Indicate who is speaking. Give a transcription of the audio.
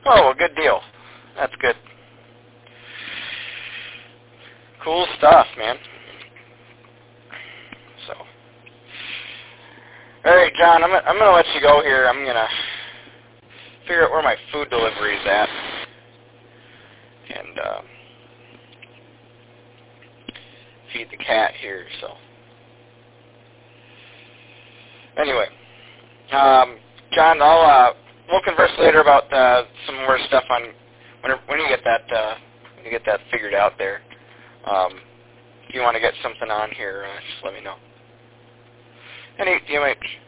Speaker 1: Oh, well, good deal. That's good. Cool stuff, man. So, all right, John, I'm gonna let you go here. I'm gonna figure out where my food delivery is at, and feed the cat here. So, anyway, John, we'll converse later about some more stuff on when you get that figured out there. If you want to get something on here, just let me know. Any,